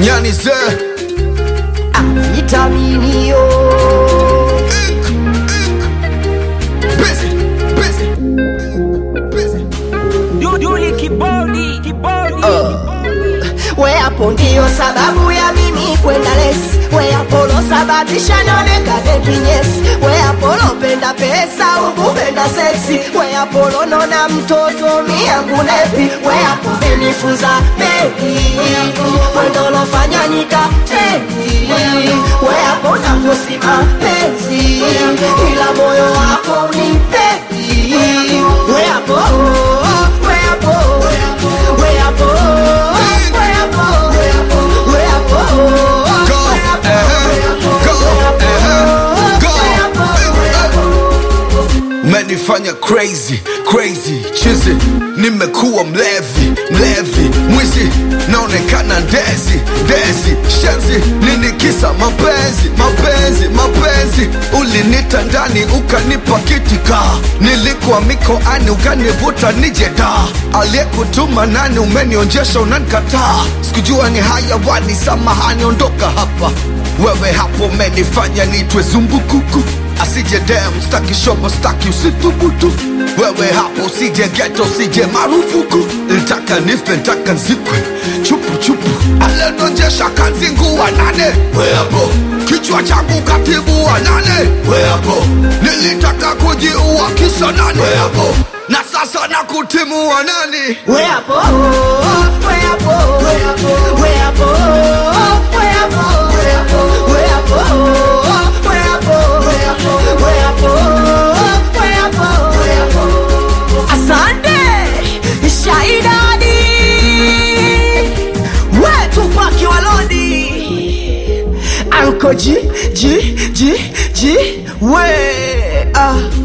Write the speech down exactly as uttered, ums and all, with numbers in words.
Nyani ze Vitaminio Ik, ik Busy, busy Busy Duduli kibodi, kibodi We hapo ndio sababu ya mimi kwenda lesi. We hapo lo sababisha nionekane kinyesi. We hapo lo penda pesa ukupenda seksi. We hapo lo nona mtoto miyangu nepi. We hapo menifunza baby. We ndo lo fanya nika tendi. We hapo nafosima penzi ila moyo wako unipendi. We hapo, we hapo, we hapo Menifanya crazy, crazy, chizi. Nimekuwa mlevi, mlevi, mwizi. Naonekana ndezi, ndezi, shenzi. Nini kisa mapenzi, mapenzi, mapenzi. Ulinita ndani ukanipa kitika. Nilikuwa mikoani ukanivuta nije da. Aliyekutuma nani umenionjesha unanikataa. Sikujua ni hayawani, samahani ondoka hapa. Wewe hapo menifanya nitwe zumbukuku. Asije dem, staki shobo, staki usithubutu. Wewe hapo usije ghetto, usije marufuku. Nitaka nife, nitaka nzikwe, chupu chupu. Alenonjesha kanzingu wa nane. We hapo, kichwa changu katibu wa nane. We hapo, nilitaka kujiua kisa nani. We hapo, na sasa nakutimu wa nani. We hapo, we hapo, we hapo, we hapo, we hapo, we hapo, we hapo, we hapo, we hapo, we hapo, we hapo, we hapo. Asante Shaidadi, we Tupaki Walodi, Anko G G G G we ah